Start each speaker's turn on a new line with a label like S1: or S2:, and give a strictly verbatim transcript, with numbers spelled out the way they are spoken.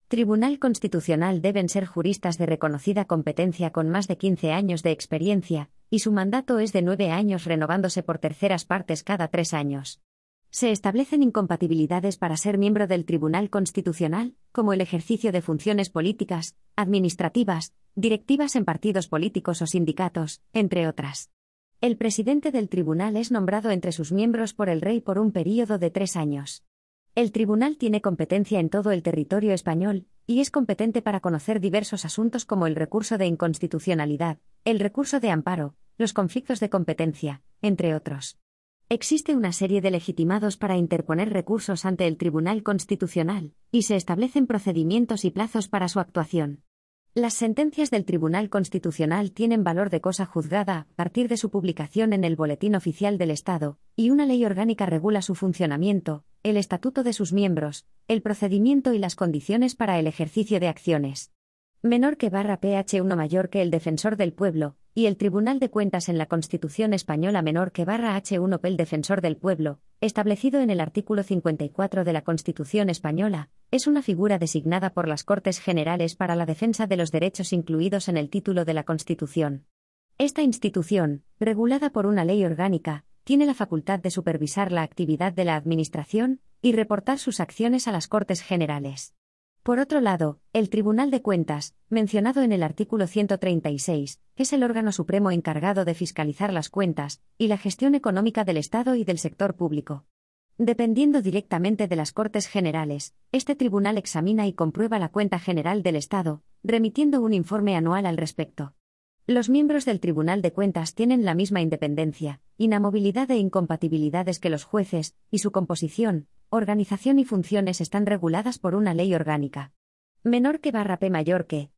S1: Tribunal Constitucional deben ser juristas de reconocida competencia con más de quince años de experiencia, y su mandato es de nueve años renovándose por terceras partes cada tres años. Se establecen incompatibilidades para ser miembro del Tribunal Constitucional, como el ejercicio de funciones políticas, administrativas, directivas en partidos políticos o sindicatos, entre otras. El presidente del tribunal es nombrado entre sus miembros por el rey por un período de tres años. El tribunal tiene competencia en todo el territorio español, y es competente para conocer diversos asuntos como el recurso de inconstitucionalidad, el recurso de amparo, los conflictos de competencia, entre otros. Existe una serie de legitimados para interponer recursos ante el Tribunal Constitucional, y se establecen procedimientos y plazos para su actuación. Las sentencias del Tribunal Constitucional tienen valor de cosa juzgada a partir de su publicación en el Boletín Oficial del Estado, y una ley orgánica regula su funcionamiento, el estatuto de sus miembros, el procedimiento y las condiciones para el ejercicio de acciones. Menor que barra P H uno mayor que el Defensor del Pueblo, y el Tribunal de Cuentas en la Constitución Española menor que barra H uno P el Defensor del Pueblo, establecido en el artículo cincuenta y cuatro de la Constitución Española, es una figura designada por las Cortes Generales para la defensa de los derechos incluidos en el título de la Constitución. Esta institución, regulada por una ley orgánica, tiene la facultad de supervisar la actividad de la Administración y reportar sus acciones a las Cortes Generales. Por otro lado, el Tribunal de Cuentas, mencionado en el artículo ciento treinta y seis, es el órgano supremo encargado de fiscalizar las cuentas y la gestión económica del Estado y del sector público. Dependiendo directamente de las Cortes Generales, este tribunal examina y comprueba la cuenta general del Estado, remitiendo un informe anual al respecto. Los miembros del Tribunal de Cuentas tienen la misma independencia, inamovilidad e incompatibilidades que los jueces, y su composición, organización y funciones están reguladas por una ley orgánica. Menor que barra P mayor que,